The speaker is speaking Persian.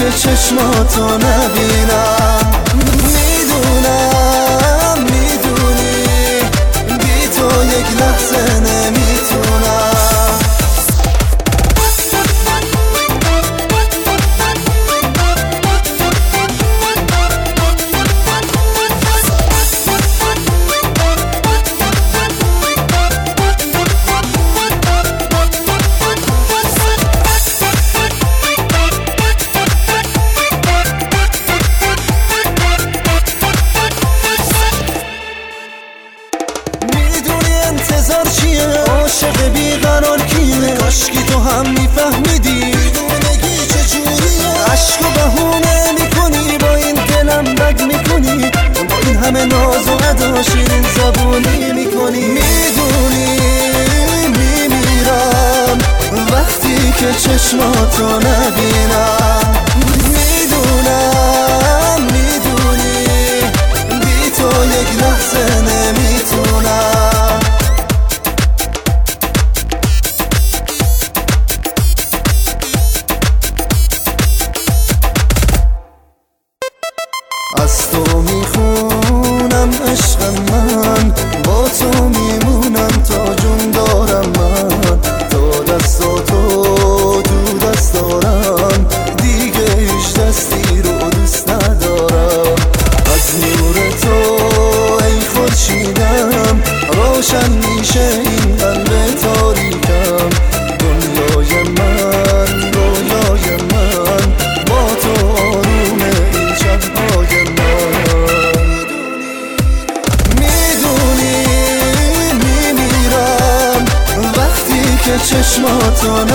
که چشماتو نبینم. میدونم میدونی بی تو یک لحظه نمیتونم. انتظار چیه؟ عاشق بیقرار کیه؟ کاشکی تو هم میفهمیدی دیوونگی چجوریه. عشق و بهونه میکنی با این دلم بگ میکنی، با این همه ناز و ادا شیرین زبونی میکنی. میدونی میمیرم وقتی که چشماتو نبینم. میدونم میدونی بی تو یک لحظه نمیتونم. از تو میخونم عشق من، با تو میمونم تا جون دارم من. تا دستاتو تو دست دارم دیگه هیچ دستی رو دوست ندارم. از نور تو ای خورشیدم روشن میشه این قلب تاریکم. دنیای من رویای من با تو آرومه این شبهای من. میدونی میمیرم وقتی که چشماتو